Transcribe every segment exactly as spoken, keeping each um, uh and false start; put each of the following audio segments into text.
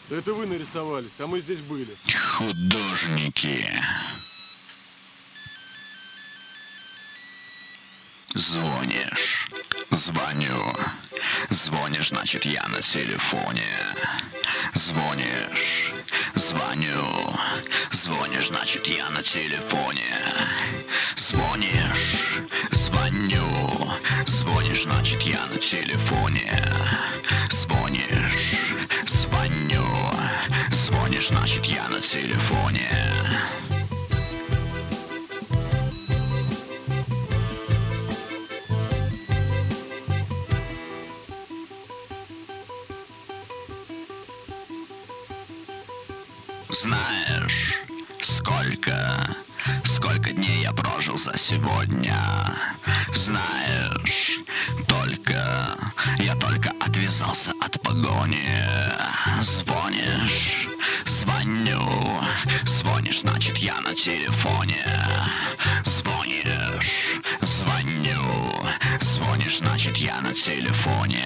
Это вы нарисовались, а мы здесь были. Художники. Звонишь. Звоню. Звонишь, значит, я на телефоне. Звонишь. Звоню. Звонишь, значит, я на телефоне. Звонишь. Звоню. Звонишь, значит, я на телефоне. Звонишь. Звоню. Звонишь, значит, я на телефоне. Знаешь, сколько, сколько дней я прожил за сегодня. Знаешь, только, я только отвязался от погони. Звонишь, звоню, звонишь, значит, я на телефоне. Звонишь, звоню, звонишь, значит, я на телефоне.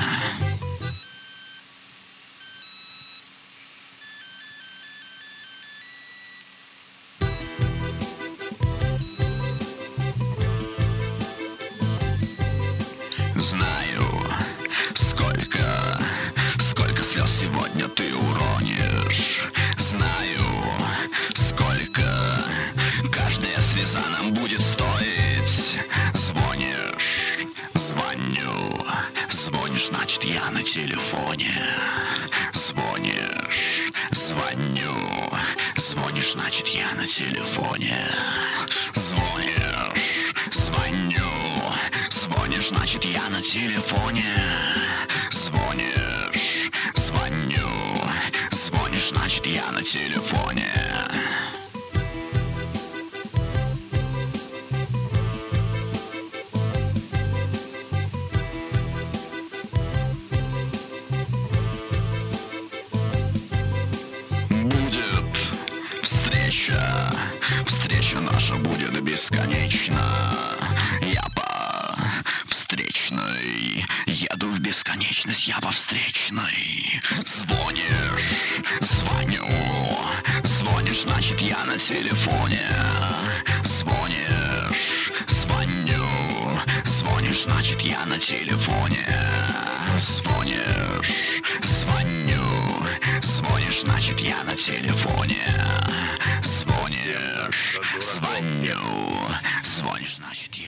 Знаю, сколько, сколько слез сегодня ты уронишь. Знаю, сколько каждая слеза нам будет стоить. Звонишь, звоню, звонишь, значит, я на телефоне. Звонишь, звоню, звонишь, значит, я на телефоне. Звонишь, звоню, звонишь, значит, я на телефоне. Звонишь, звоню, звонишь, значит, я на телефоне. Будет встреча, встреча наша будет бесконечна. Я по встречной еду в бесконечность, я по встречной. Звонишь, звоню, звонишь, значит, я на телефоне. Звонишь, звоню, звонишь, значит, я на телефоне. Звонишь, звоню, звонишь, значит, я на телефоне. Звонишь, звоню, звонишь, значит.